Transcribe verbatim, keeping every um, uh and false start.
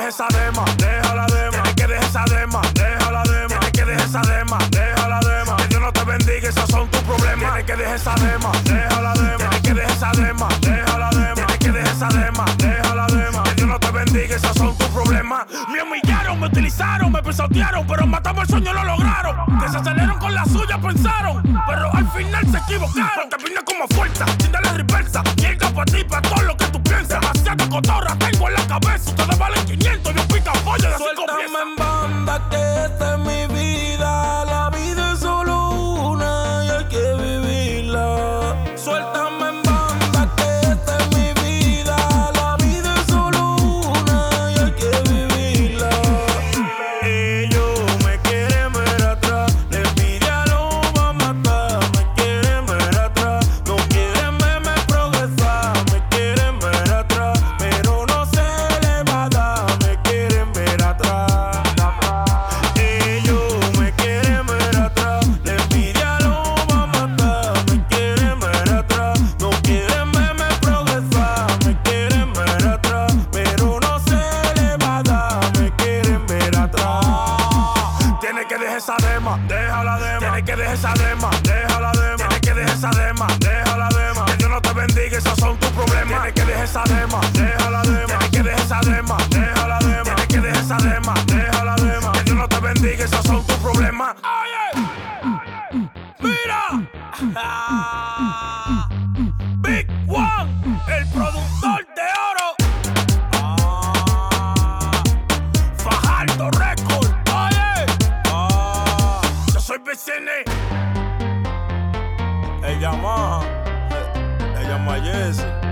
esa dema, deja la dema. Tienes que dejar esa dema, deja la dema. Tienes que dejar esa dema, deja la dema. Que Dios no te bendiga, esos son tus problemas. Tienes que dejar esa dema, deja la dema. Tienes que dejar esa dema, deja la dema. Tienes que dejar esa dema, deja la dema. Que Dios no te bendiga, esos son tus problemas. Me humillaron, me utilizaron, me pisotearon, pero matamos el sueño y lo lograron. Que se salieron con la suya, pensaron, pero al final se equivocaron. Porque vine como fuerza, sin darle reversa. Mierda para ti, para todo lo que tú piensas. Demasiada cotorra tengo en la cabeza. Ustedes valen quinientos, yo pica pollo y así comienza. Suéltame en banda que esta es mi vida. La vida es solo una y hay que vivirla. Suéltame en banda que esta es mi vida. La vida es solo una y hay que vivirla. Ellos me quieren ver atrás, la envidia lo va a matar. Me quieren ver atrás, no quieren verme progresar. Me quieren ver atrás, pero no se le va a dar. Me quieren ver atrás. Ellos me quieren ver atrás, la envidia lo va a matar. Me quieren ver atrás, no quieren verme progresar. Me quieren ver atrás, pero no se le va a dar. Me quieren ver atrás. Tienes que dejar esa dema, deja la dema. Tienes que dejar esa dema, deja la dema. Tienes que dejar esa dema, deja la dema. Que Dios no te bendiga, esos son tus problemas. Tienes que dejar esa dema, deja la dema. Tienes que dejar esa dema, deja la dema. Tienes que dejar esa dema, deja la dema. Que Dios no te bendiga, esos son tus problemas. Oye, mira, Big One, el productor de oro. Fajardo Record, oye. Yo soy Vicene. Ella llama, ella llama a Jesse.